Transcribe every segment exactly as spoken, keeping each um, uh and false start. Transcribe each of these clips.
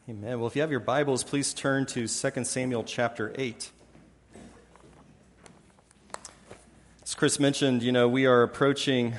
Amen. Well, if you have your Bibles, please turn to Second Samuel chapter eight. As Chris mentioned, you know, we are approaching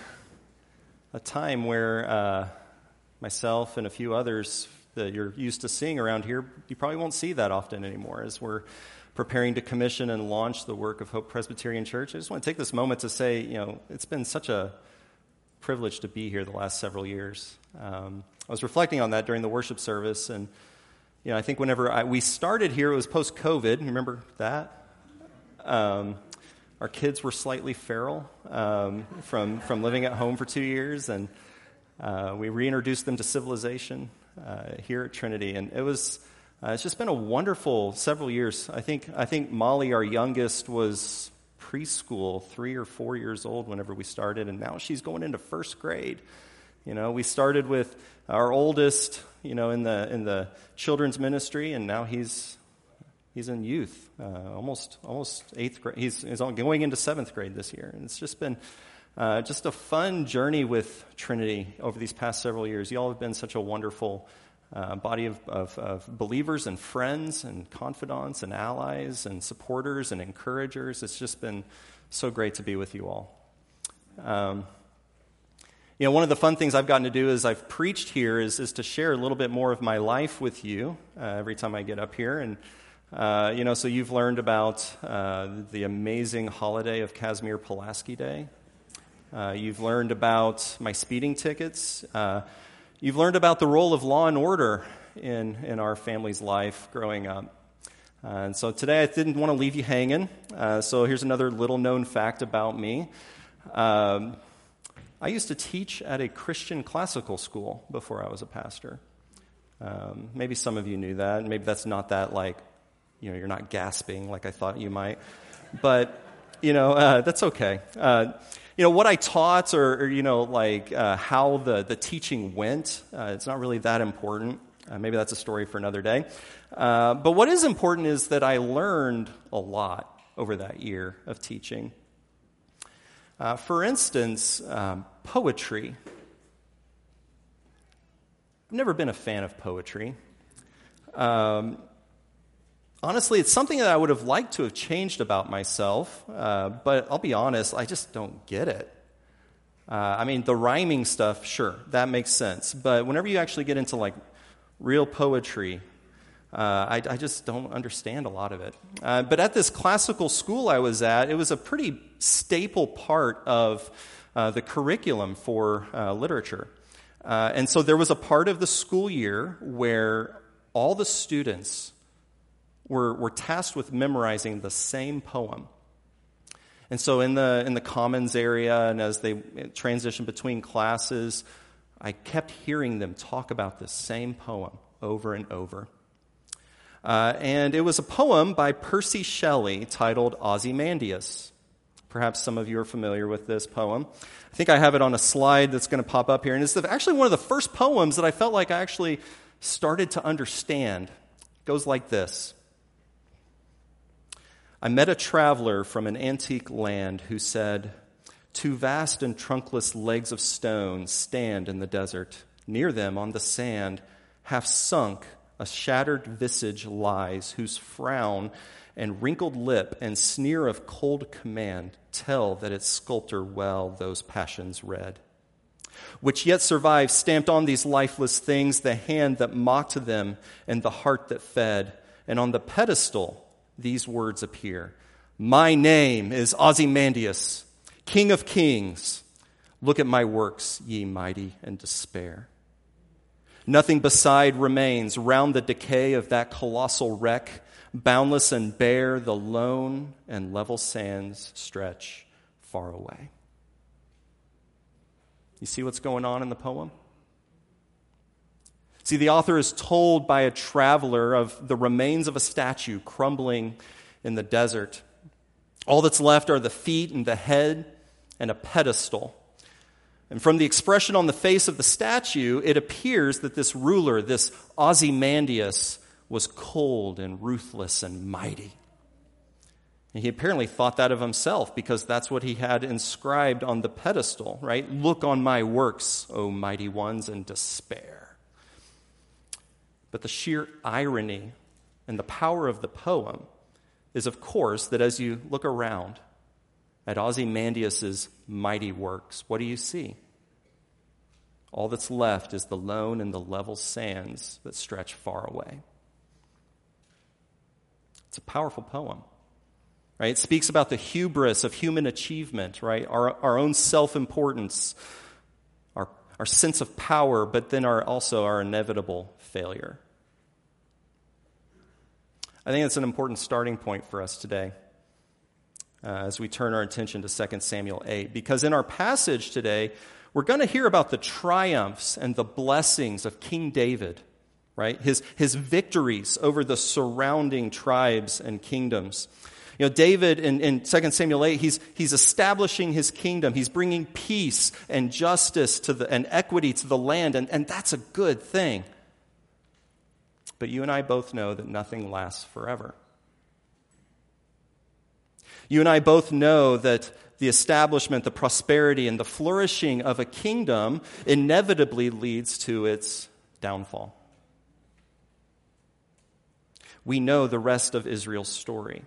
a time where uh, myself and a few others that you're used to seeing around here, you probably won't see that often anymore as we're preparing to commission and launch the work of Hope Presbyterian Church. I just want to take this moment to say, you know, it's been such a privilege to be here the last several years. Um, I was reflecting on that during the worship service, and you know, I think whenever I, we started here, it was post-COVID. Remember that? Um, our kids were slightly feral um, from from living at home for two years, and uh, we reintroduced them to civilization uh, here at Trinity. And it was uh, it's just been a wonderful several years. I think I think Molly, our youngest, was preschool, three or four years old whenever we started, and now she's going into first grade. You know, we started with our oldest, you know, in the in the children's ministry, and now he's he's in youth, uh, almost almost eighth grade. He's, he's going into seventh grade this year, and it's just been uh, just a fun journey with Trinity over these past several years. You all have been such a wonderful uh, body of, of, of believers and friends and confidants and allies and supporters and encouragers. It's just been so great to be with you all. Um, You know, one of the fun things I've gotten to do as I've preached here is, is to share a little bit more of my life with you uh, every time I get up here. And, uh, you know, so you've learned about uh, the amazing holiday of Casimir Pulaski Day. Uh, you've learned about my speeding tickets. Uh, you've learned about the role of law and order in, in our family's life growing up. Uh, and so today I didn't want to leave you hanging. Uh, so here's another little known fact about me. Um I used to teach at a Christian classical school before I was a pastor. Um, maybe some of you knew that. Maybe that's not that like, you know, you're not gasping like I thought you might. But, you know, uh, that's okay. Uh, you know, what I taught or, or you know, like uh, how the, the teaching went, uh, it's not really that important. Uh, maybe that's a story for another day. Uh, but what is important is that I learned a lot over that year of teaching. Uh, for instance, um, poetry. I've never been a fan of poetry. Um, honestly, it's something that I would have liked to have changed about myself, uh, but I'll be honest, I just don't get it. Uh, I mean, the rhyming stuff, sure, that makes sense. But whenever you actually get into, like, real poetry, Uh, I, I just don't understand a lot of it. Uh, but at this classical school I was at, it was a pretty staple part of uh, the curriculum for uh, literature. Uh, and so there was a part of the school year where all the students were, were tasked with memorizing the same poem. And so in the in the commons area, and as they transitioned between classes, I kept hearing them talk about the same poem over and over. Uh, and it was a poem by Percy Shelley titled Ozymandias. Perhaps some of you are familiar with this poem. I think I have it on a slide that's going to pop up here. And it's actually one of the first poems that I felt like I actually started to understand. It goes like this. I met a traveler from an antique land who said, "Two vast and trunkless legs of stone stand in the desert. Near them on the sand, half sunk, a shattered visage lies, whose frown and wrinkled lip and sneer of cold command tell that its sculptor well those passions read. Which yet survives, stamped on these lifeless things, the hand that mocked them and the heart that fed. And on the pedestal, these words appear. My name is Ozymandias, King of kings. Look at my works, ye mighty, and despair. Nothing beside remains round the decay of that colossal wreck. Boundless and bare, the lone and level sands stretch far away." You see what's going on in the poem? See, the author is told by a traveler of the remains of a statue crumbling in the desert. All that's left are the feet and the head and a pedestal. And from the expression on the face of the statue, it appears that this ruler, this Ozymandias, was cold and ruthless and mighty. And he apparently thought that of himself because that's what he had inscribed on the pedestal, right? Look on my works, O mighty ones, and despair. But the sheer irony and the power of the poem is, of course, that as you look around at Ozymandias' mighty works, what do you see? All that's left is the lone and the level sands that stretch far away. It's a powerful poem, right? It speaks about the hubris of human achievement, right? Our, our own self-importance, our, our sense of power, but then our, also our inevitable failure. I think it's an important starting point for us today uh, as we turn our attention to Second Samuel eight, because in our passage today, we're going to hear about the triumphs and the blessings of King David, right? His, his victories over the surrounding tribes and kingdoms. You know, David in, in Second Samuel eight, he's, he's establishing his kingdom. He's bringing peace and justice to the, and equity to the land, and, and that's a good thing. But you and I both know that nothing lasts forever. You and I both know that the establishment, the prosperity, and the flourishing of a kingdom inevitably leads to its downfall. We know the rest of Israel's story.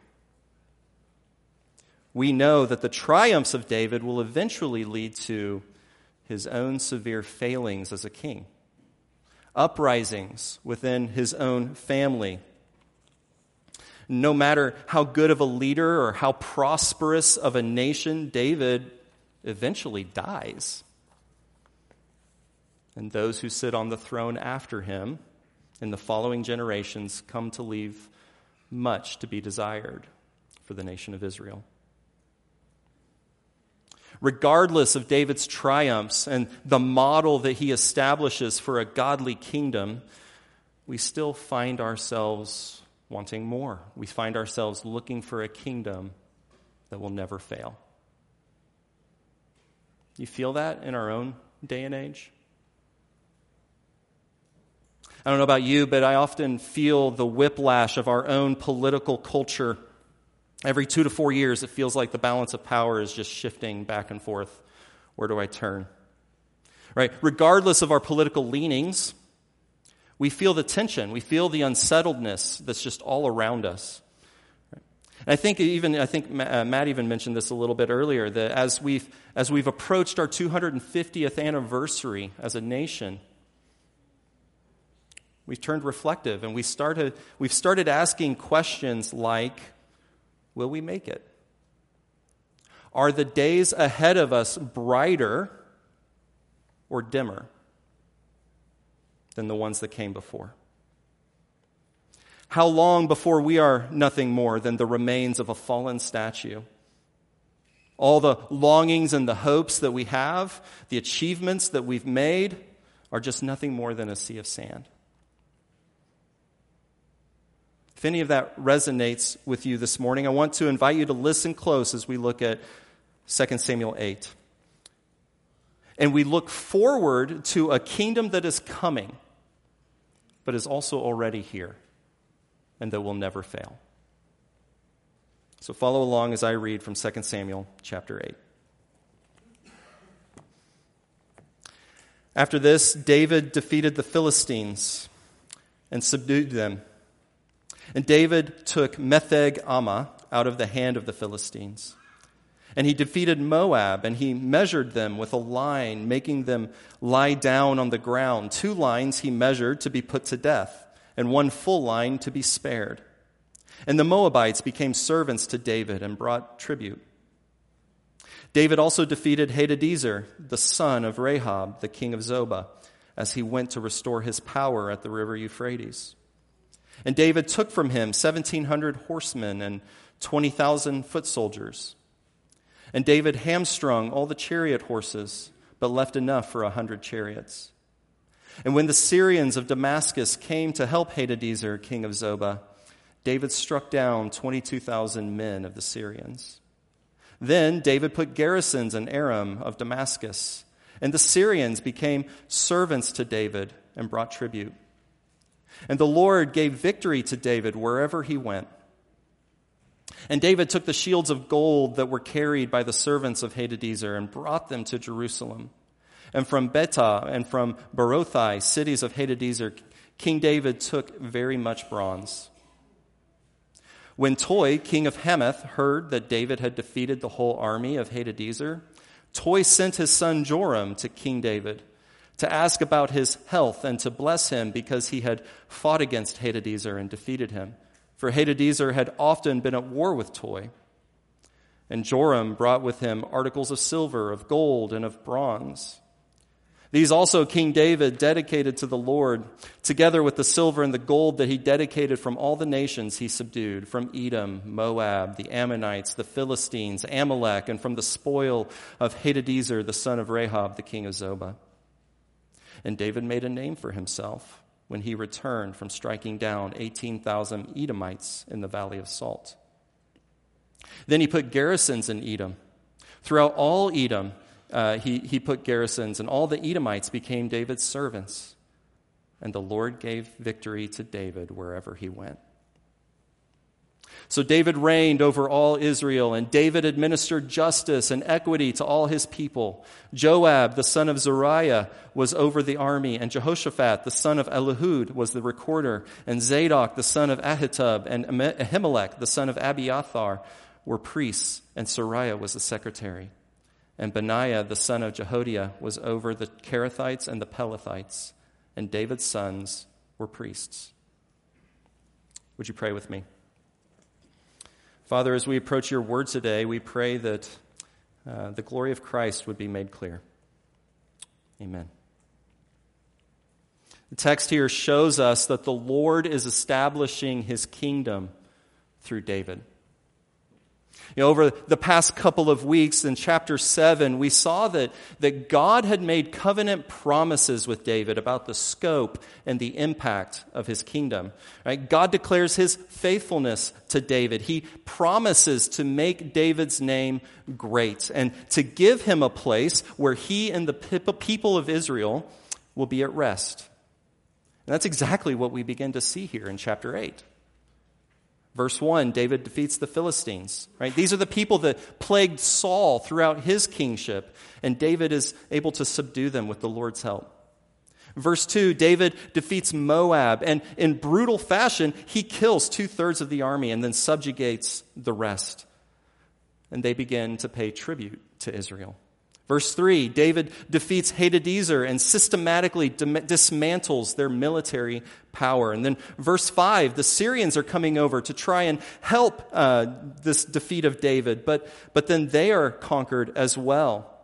We know that the triumphs of David will eventually lead to his own severe failings as a king. Uprisings within his own family. No matter how good of a leader or how prosperous of a nation, David eventually dies. And those who sit on the throne after him in the following generations come to leave much to be desired for the nation of Israel. Regardless of David's triumphs and the model that he establishes for a godly kingdom, we still find ourselves wanting more. We find ourselves looking for a kingdom that will never fail. You feel that in our own day and age? I don't know about you, but I often feel the whiplash of our own political culture. Every two to four years, it feels like the balance of power is just shifting back and forth. Where do I turn? Right? Regardless of our political leanings, we feel the tension. We feel the unsettledness that's just all around us. And I think even I think Matt even mentioned this a little bit earlier, that as we've as we've approached our two hundred fiftieth anniversary as a nation, we've turned reflective and we started we've started asking questions like, will we make it? Are the days ahead of us brighter or dimmer than the ones that came before? How long before we are nothing more than the remains of a fallen statue? All the longings and the hopes that we have, the achievements that we've made, are just nothing more than a sea of sand. If any of that resonates with you this morning, I want to invite you to listen close as we look at Second Samuel eight. And we look forward to a kingdom that is coming, but is also already here, and that will never fail. So follow along as I read from Second Samuel chapter eight. After this, David defeated the Philistines and subdued them. And David took Metheg Ammah out of the hand of the Philistines. And he defeated Moab, and he measured them with a line, making them lie down on the ground. Two lines he measured to be put to death, and one full line to be spared. And the Moabites became servants to David and brought tribute. David also defeated Hadadezer, the son of Rahab, the king of Zobah, as he went to restore his power at the river Euphrates. And David took from him seventeen hundred horsemen and twenty thousand foot soldiers. And David hamstrung all the chariot horses, but left enough for a hundred chariots. And when the Syrians of Damascus came to help Hadadezer, king of Zobah, David struck down twenty-two thousand men of the Syrians. Then David put garrisons in Aram of Damascus, and the Syrians became servants to David and brought tribute. And the Lord gave victory to David wherever he went. And David took the shields of gold that were carried by the servants of Hadadezer and brought them to Jerusalem. And from Betah and from Berothai, cities of Hadadezer, King David took very much bronze. When Toi, king of Hamath, heard that David had defeated the whole army of Hadadezer, Toi sent his son Joram to King David to ask about his health and to bless him because he had fought against Hadadezer and defeated him. For Hadadezer had often been at war with Toi. And Joram brought with him articles of silver, of gold, and of bronze. These also King David dedicated to the Lord, together with the silver and the gold that he dedicated from all the nations he subdued, from Edom, Moab, the Ammonites, the Philistines, Amalek, and from the spoil of Hadadezer, the son of Rehob, the king of Zobah. And David made a name for himself when he returned from striking down eighteen thousand Edomites in the Valley of Salt. Then he put garrisons in Edom. Throughout all Edom, uh, he, he put garrisons, and all the Edomites became David's servants. And the Lord gave victory to David wherever he went. So David reigned over all Israel, and David administered justice and equity to all his people. Joab, the son of Zeruiah, was over the army, and Jehoshaphat, the son of Elihud, was the recorder, and Zadok, the son of Ahitub, and Ahimelech, the son of Abiathar, were priests, and Sariah was the secretary. And Benaiah, the son of Jehoiada, was over the Kerethites and the Pelethites, and David's sons were priests. Would you pray with me? Father, as we approach your word today, we pray that uh, the glory of Christ would be made clear. Amen. The text here shows us that the Lord is establishing his kingdom through David. You know, over the past couple of weeks in chapter seven, we saw that, that God had made covenant promises with David about the scope and the impact of his kingdom. Right? God declares his faithfulness to David. He promises to make David's name great and to give him a place where he and the people of Israel will be at rest. And that's exactly what we begin to see here in chapter eight. Verse one, David defeats the Philistines, right? These are the people that plagued Saul throughout his kingship, and David is able to subdue them with the Lord's help. Verse two, David defeats Moab, and in brutal fashion, he kills two-thirds of the army and then subjugates the rest. And they begin to pay tribute to Israel. Verse three, David defeats Hadadezer and systematically dismantles their military power. And then verse five, the Syrians are coming over to try and help uh, this defeat of David, but, but then they are conquered as well.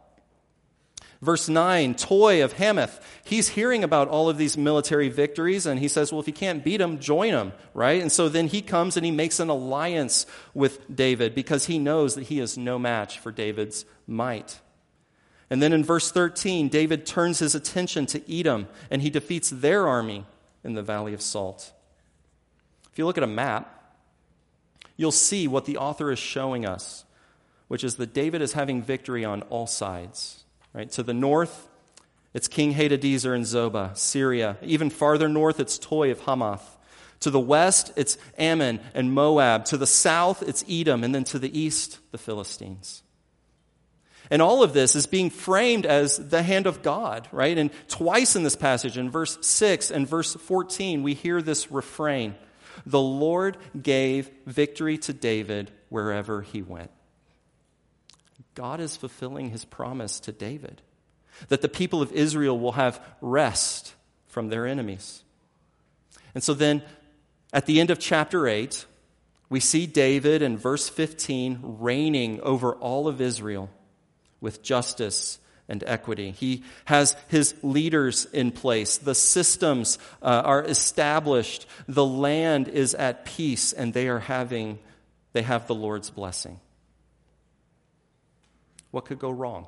Verse nine, Toi of Hamath, he's hearing about all of these military victories, and he says, well, if you can't beat them, join them, right? And so then he comes and he makes an alliance with David because he knows that he is no match for David's might. And then in verse thirteen, David turns his attention to Edom, and he defeats their army in the Valley of Salt. If you look at a map, you'll see what the author is showing us, which is that David is having victory on all sides. Right? To the north, it's King Hadadezer and Zobah, Syria. Even farther north, it's Toi of Hamath. To the west, it's Ammon and Moab. To the south, it's Edom. And then to the east, the Philistines. And all of this is being framed as the hand of God, right? And twice in this passage, in verse six and verse fourteen, we hear this refrain. The Lord gave victory to David wherever he went. God is fulfilling his promise to David that the people of Israel will have rest from their enemies. And so then, at the end of chapter eight, we see David in verse fifteen reigning over all of Israel with justice and equity. He has his leaders in place. The systems uh, are established. The land is at peace, and they are having, they have the Lord's blessing. What could go wrong?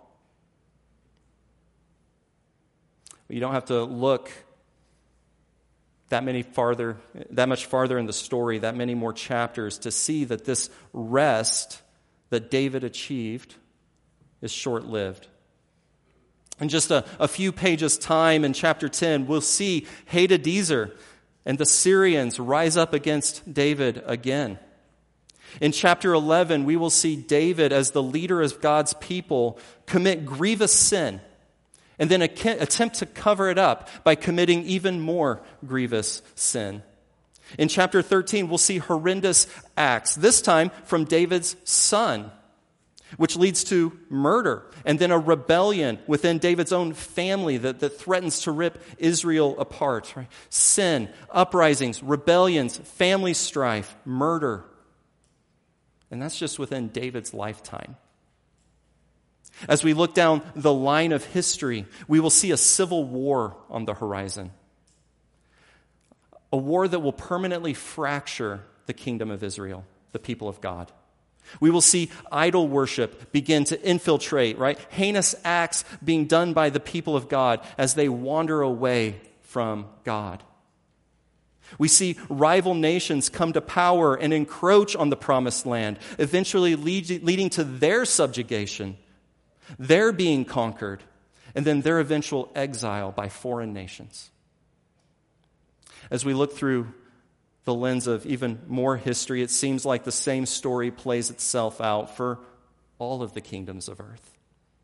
You don't have to look that many farther, that much farther in the story, that many more chapters to see that this rest that David achieved is short-lived. In just a, a few pages' time in chapter ten, we'll see Hadadezer and the Syrians rise up against David again. In chapter eleven, we will see David, as the leader of God's people, commit grievous sin and then attempt to cover it up by committing even more grievous sin. In chapter thirteen, we'll see horrendous acts, this time from David's son, which leads to murder, and then a rebellion within David's own family that, that threatens to rip Israel apart. Right? Sin, uprisings, rebellions, family strife, murder. And that's just within David's lifetime. As we look down the line of history, we will see a civil war on the horizon. A war that will permanently fracture the kingdom of Israel, the people of God. We will see idol worship begin to infiltrate, right? Heinous acts being done by the people of God as they wander away from God. We see rival nations come to power and encroach on the promised land, eventually lead, leading to their subjugation, their being conquered, and then their eventual exile by foreign nations. As we look through the lens of even more history, it seems like the same story plays itself out for all of the kingdoms of earth.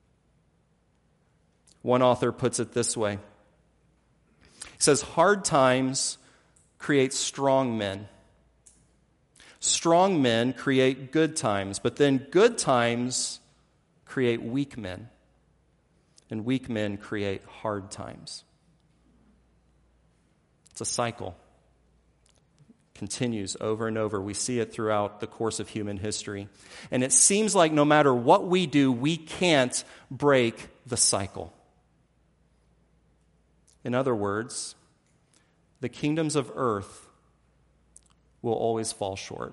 One author puts it this way. He says, hard times create strong men. Strong men create good times, but then good times create weak men. And weak men create hard times. It's a cycle. Continues over and over. We see it throughout the course of human history. And it seems like no matter what we do, we can't break the cycle. In other words, the kingdoms of earth will always fall short.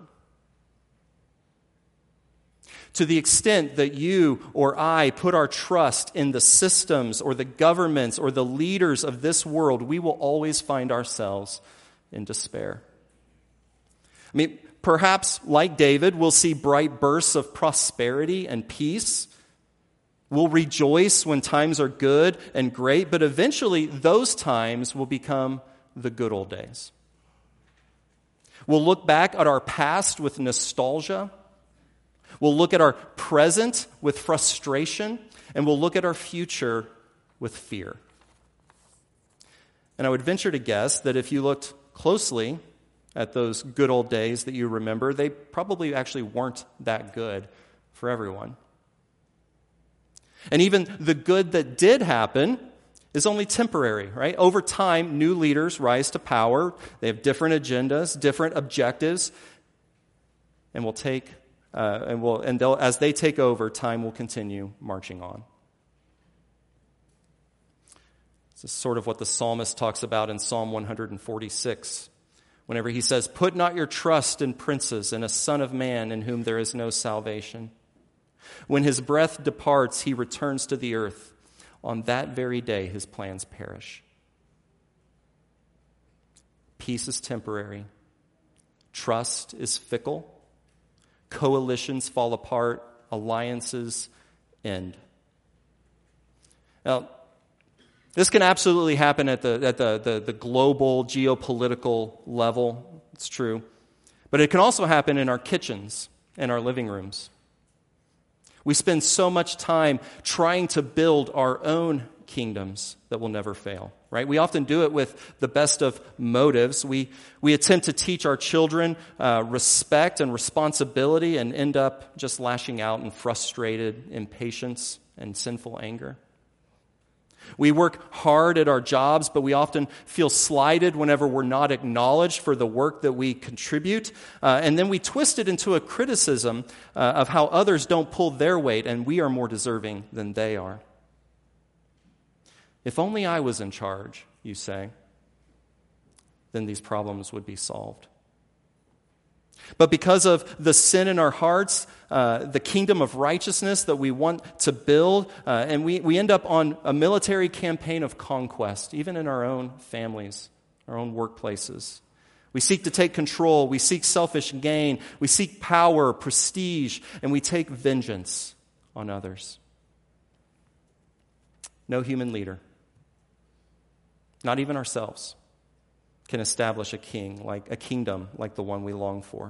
To the extent that you or I put our trust in the systems or the governments or the leaders of this world, we will always find ourselves in despair. I mean, perhaps, like David, we'll see bright bursts of prosperity and peace. We'll rejoice when times are good and great, but eventually those times will become the good old days. We'll look back at our past with nostalgia. We'll look at our present with frustration, and we'll look at our future with fear. And I would venture to guess that if you looked closely at those good old days that you remember, they probably actually weren't that good for everyone. And even the good that did happen is only temporary, right? Over time, new leaders rise to power. They have different agendas, different objectives, and will take, uh, and will, and they'll, as they take over, time will continue marching on. This is sort of what the psalmist talks about in Psalm one forty-six. Whenever he says, "Put not your trust in princes and a son of man in whom there is no salvation. When his breath departs, he returns to the earth. On that very day, his plans perish." Peace is temporary. Trust is fickle. Coalitions fall apart. Alliances end. Now, this can absolutely happen at the at the, the, the global geopolitical level. It's true. But it can also happen in our kitchens and our living rooms. We spend so much time trying to build our own kingdoms that will never fail, right? We often do it with the best of motives. We we attempt to teach our children uh, respect and responsibility and end up just lashing out in frustrated impatience and sinful anger. We work hard at our jobs, but we often feel slighted whenever we're not acknowledged for the work that we contribute. Uh, and then we twist it into a criticism uh, of how others don't pull their weight and we are more deserving than they are. If only I was in charge, you say, then these problems would be solved. But because of the sin in our hearts, uh, the kingdom of righteousness that we want to build, uh, and we, we end up on a military campaign of conquest, even in our own families, our own workplaces. We seek to take control, we seek selfish gain, we seek power, prestige, and we take vengeance on others. No human leader, not even ourselves, can establish a king, like a kingdom like the one we long for.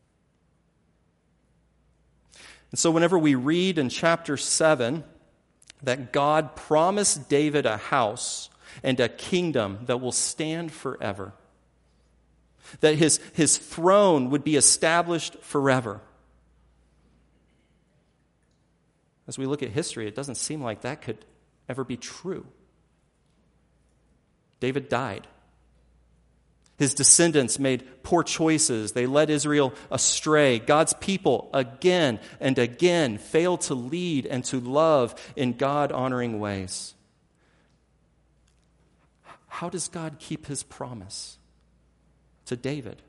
And so whenever we read in chapter seven that God promised David a house and a kingdom that will stand forever. That his, his throne would be established forever. As we look at history, it doesn't seem like that could ever be true. David died. His descendants made poor choices. They led Israel astray. God's people again and again failed to lead and to love in God-honoring ways. How does God keep his promise to David?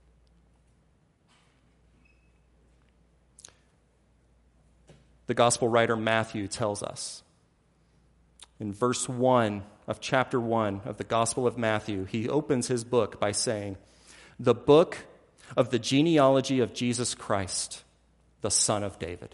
The gospel writer Matthew tells us in verse one of chapter one of the Gospel of Matthew, he opens his book by saying, "The book of the genealogy of Jesus Christ, the son of David."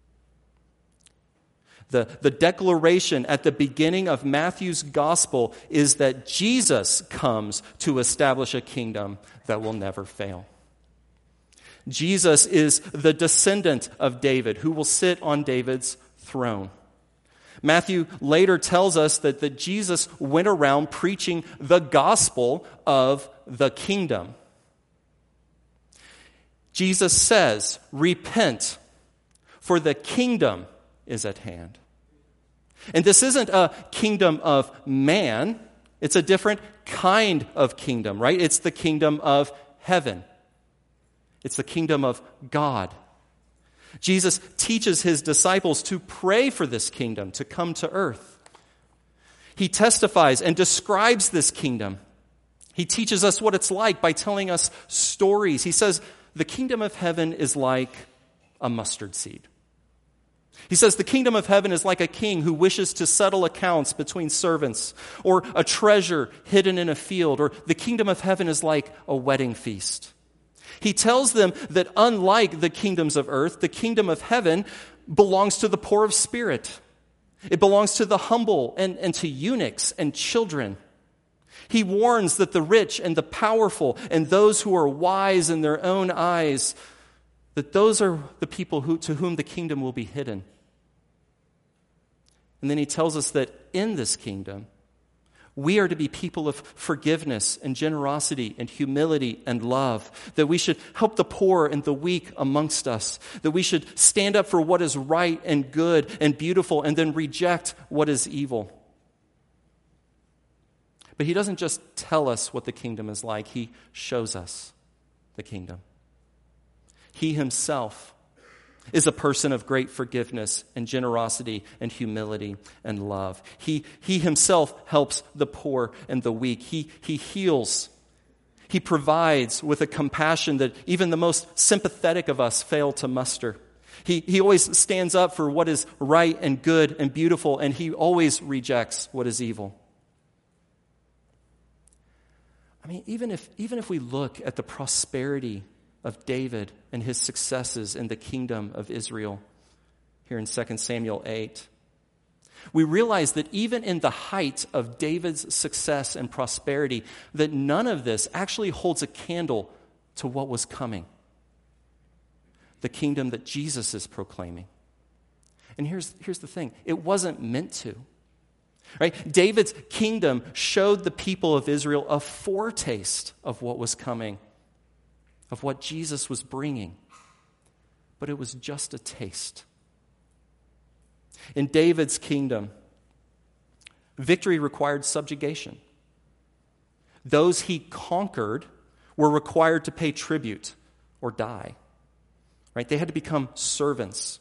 The, the declaration at the beginning of Matthew's gospel is that Jesus comes to establish a kingdom that will never fail. Jesus is the descendant of David who will sit on David's throne. Matthew later tells us that, that Jesus went around preaching the gospel of the kingdom. Jesus says, "Repent, for the kingdom is at hand." And this isn't a kingdom of man. It's a different kind of kingdom, right? It's the kingdom of heaven. It's the kingdom of God. Jesus teaches his disciples to pray for this kingdom to come to earth. He testifies and describes this kingdom. He teaches us what it's like by telling us stories. He says, the kingdom of heaven is like a mustard seed. He says the kingdom of heaven is like a king who wishes to settle accounts between servants, or a treasure hidden in a field, or the kingdom of heaven is like a wedding feast. He tells them that unlike the kingdoms of earth, the kingdom of heaven belongs to the poor of spirit. It belongs to the humble and, and to eunuchs and children. He warns that the rich and the powerful and those who are wise in their own eyes, that those are the people who, to whom the kingdom will be hidden. And then he tells us that in this kingdom, we are to be people of forgiveness and generosity and humility and love, that we should help the poor and the weak amongst us, that we should stand up for what is right and good and beautiful and then reject what is evil. But he doesn't just tell us what the kingdom is like, he shows us the kingdom. He himself is a person of great forgiveness and generosity and humility and love. He, he himself helps the poor and the weak. He, he heals. He provides with a compassion that even the most sympathetic of us fail to muster. He, he always stands up for what is right and good and beautiful, and he always rejects what is evil. I mean, even if, even if we look at the prosperity of David and his successes in the kingdom of Israel here in Second Samuel eight, we realize that even in the height of David's success and prosperity, that none of this actually holds a candle to what was coming, the kingdom that Jesus is proclaiming. And here's, here's the thing, it wasn't meant to. Right? David's kingdom showed the people of Israel a foretaste of what was coming, of what Jesus was bringing. But it was just a taste. In David's kingdom, victory required subjugation. Those he conquered were required to pay tribute or die. Right? They had to become servants.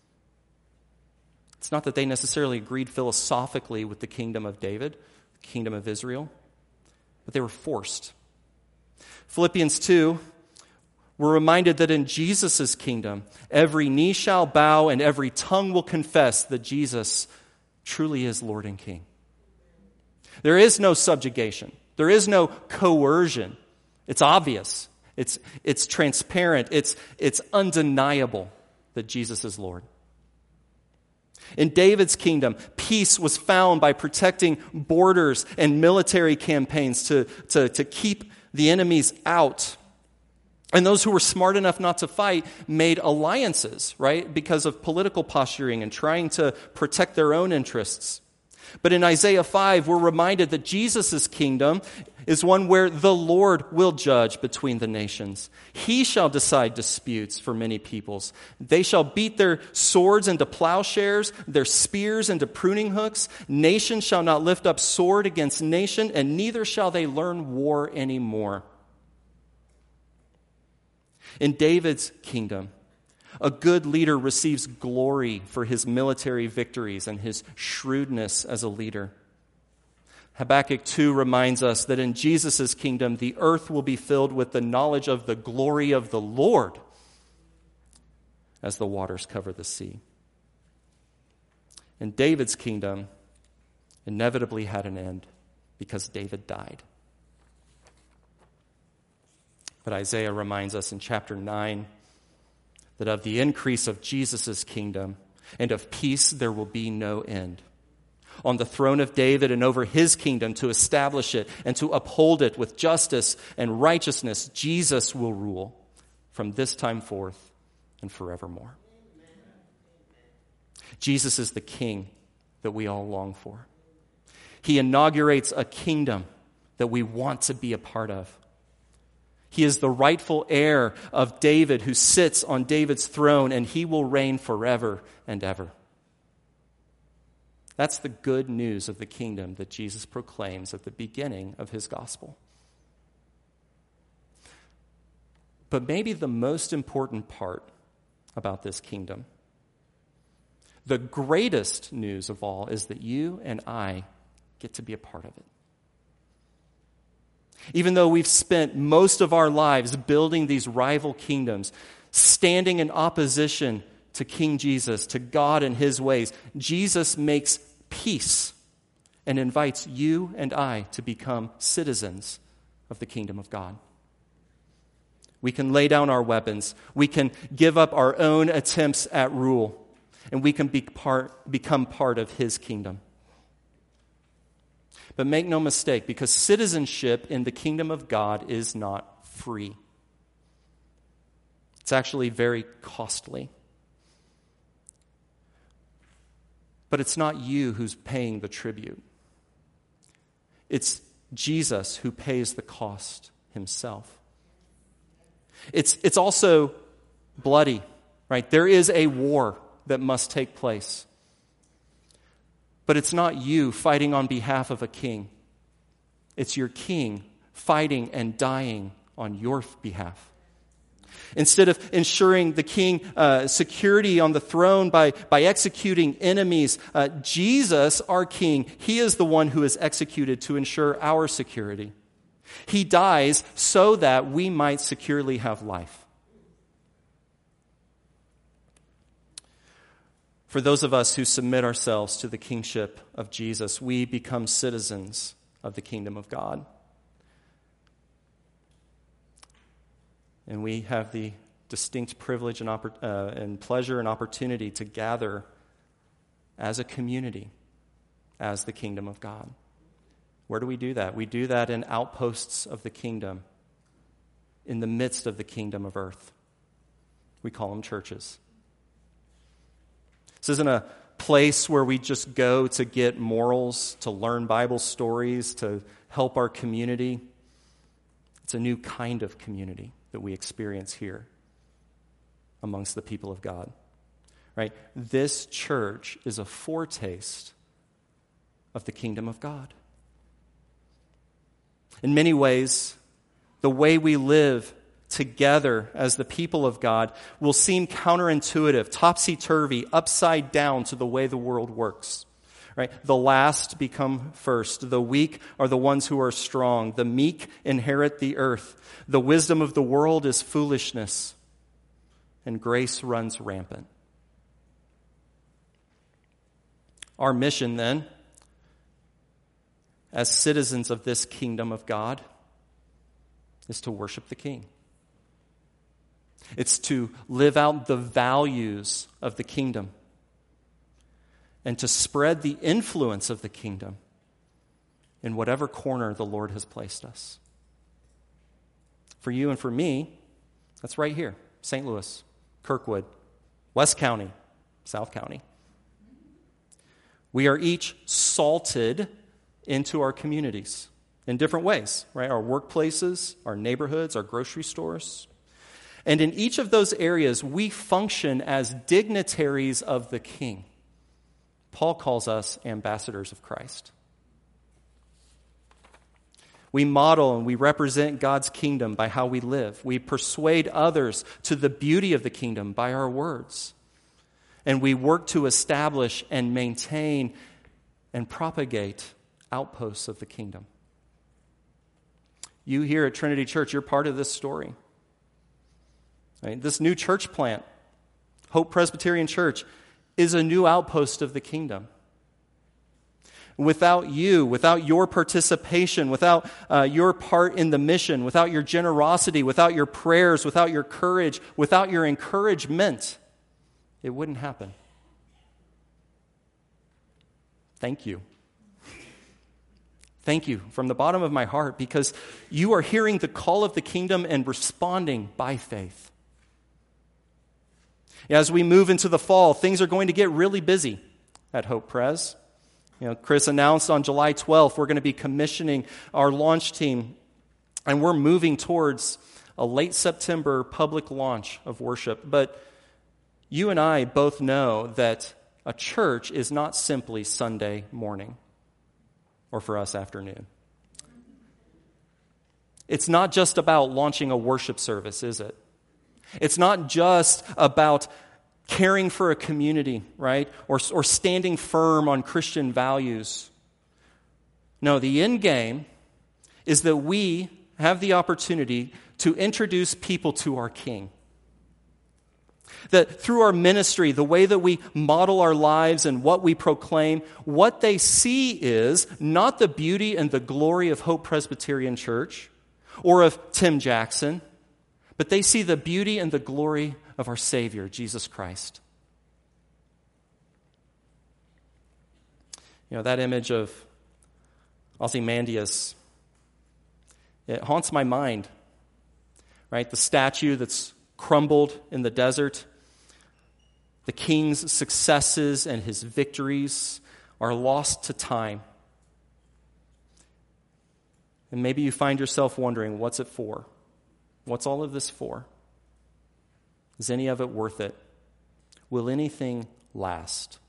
It's not that they necessarily agreed philosophically with the kingdom of David, the kingdom of Israel, but they were forced. Philippians two, we're reminded that in Jesus' kingdom, every knee shall bow and every tongue will confess that Jesus truly is Lord and King. There is no subjugation. There is no coercion. It's obvious. It's, it's transparent. It's, it's undeniable that Jesus is Lord. In David's kingdom, peace was found by protecting borders and military campaigns to, to, to keep the enemies out. And those who were smart enough not to fight made alliances, right, because of political posturing and trying to protect their own interests. But in Isaiah five, we're reminded that Jesus' kingdom is one where the Lord will judge between the nations. He shall decide disputes for many peoples. They shall beat their swords into plowshares, their spears into pruning hooks. Nation shall not lift up sword against nation, and neither shall they learn war anymore. In David's kingdom, a good leader receives glory for his military victories and his shrewdness as a leader. Habakkuk two reminds us that in Jesus' kingdom, the earth will be filled with the knowledge of the glory of the Lord as the waters cover the sea. And David's kingdom inevitably had an end because David died. But Isaiah reminds us in chapter nine that of the increase of Jesus' kingdom and of peace there will be no end. On the throne of David and over his kingdom to establish it and to uphold it with justice and righteousness, Jesus will rule from this time forth and forevermore. Jesus is the king that we all long for. He inaugurates a kingdom that we want to be a part of. He is the rightful heir of David who sits on David's throne, and he will reign forever and ever. That's the good news of the kingdom that Jesus proclaims at the beginning of his gospel. But maybe the most important part about this kingdom, the greatest news of all, is that you and I get to be a part of it. Even though we've spent most of our lives building these rival kingdoms, standing in opposition to King Jesus, to God and his ways, Jesus makes peace and invites you and I to become citizens of the kingdom of God. We can lay down our weapons. We can give up our own attempts at rule, and we can be part, become part of his kingdom. But make no mistake, because citizenship in the kingdom of God is not free. It's actually very costly. But it's not you who's paying the tribute. It's Jesus who pays the cost himself. It's, it's also bloody, right? There is a war that must take place. But it's not you fighting on behalf of a king. It's your king fighting and dying on your behalf. Instead of ensuring the king uh, security on the throne by, by executing enemies, uh, Jesus, our king, he is the one who is executed to ensure our security. He dies so that we might securely have life. For those of us who submit ourselves to the kingship of Jesus, we become citizens of the kingdom of God. And we have the distinct privilege and, oppor- uh, and pleasure and opportunity to gather as a community, as the kingdom of God. Where do we do that? We do that in outposts of the kingdom, in the midst of the kingdom of earth. We call them churches. This isn't a place where we just go to get morals, to learn Bible stories, to help our community. It's a new kind of community that we experience here amongst the people of God. Right? This church is a foretaste of the kingdom of God. In many ways, the way we live together as the people of God will seem counterintuitive, topsy-turvy, upside down to the way the world works. Right? The last become first. The weak are the ones who are strong. The meek inherit the earth. The wisdom of the world is foolishness, and grace runs rampant. Our mission, then, as citizens of this kingdom of God, is to worship the King. It's to live out the values of the kingdom and to spread the influence of the kingdom in whatever corner the Lord has placed us. For you and for me, That's right here, Saint Louis, Kirkwood, West County, South County. We are each salted into our communities in different ways, right? Our workplaces, our neighborhoods, our grocery stores. And in each of those areas, we function as dignitaries of the King. Paul calls us ambassadors of Christ. We model and we represent God's kingdom by how we live. We persuade others to the beauty of the kingdom by our words. And we work to establish and maintain and propagate outposts of the kingdom. You here at Trinity Church, you're part of this story. Right? This new church plant, Hope Presbyterian Church, is a new outpost of the kingdom. Without you, without your participation, without uh, your part in the mission, without your generosity, without your prayers, without your courage, without your encouragement, it wouldn't happen. Thank you. Thank you from the bottom of my heart, because you are hearing the call of the kingdom and responding by faith. As we move into the fall, things are going to get really busy at Hope Pres. You know, Chris announced on July twelfth we're going to be commissioning our launch team, and we're moving towards a late September public launch of worship. But you and I both know that a church is not simply Sunday morning, or for us, afternoon. It's not just about launching a worship service, is it? It's not just about caring for a community, right? Or, or standing firm on Christian values. No, the end game is that we have the opportunity to introduce people to our King. That through our ministry, the way that we model our lives and what we proclaim, what they see is not the beauty and the glory of Hope Presbyterian Church or of Tim Jackson, but they see the beauty and the glory of our Savior, Jesus Christ. You know, that image of Ozymandias, it haunts my mind, right? The statue that's crumbled in the desert. The king's successes and his victories are lost to time. And maybe you find yourself wondering, what's it for? What's all of this for? Is any of it worth it? Will anything last?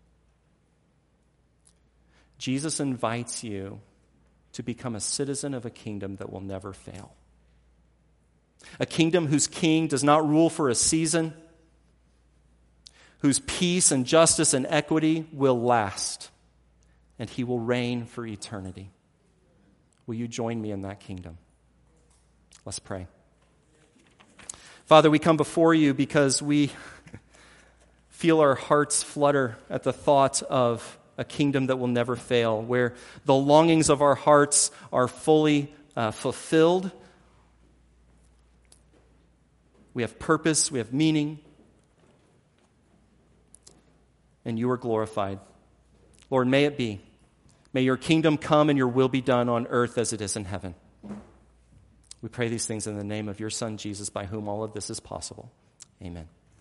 Jesus invites you to become a citizen of a kingdom that will never fail. A kingdom whose king does not rule for a season, whose peace and justice and equity will last, and he will reign for eternity. Will you join me in that kingdom? Let's pray. Father, we come before you because we feel our hearts flutter at the thought of a kingdom that will never fail, where the longings of our hearts are fully uh, fulfilled. We have purpose, we have meaning, and you are glorified. Lord, may it be. May your kingdom come and your will be done on earth as it is in heaven. We pray these things in the name of your Son, Jesus, by whom all of this is possible. Amen.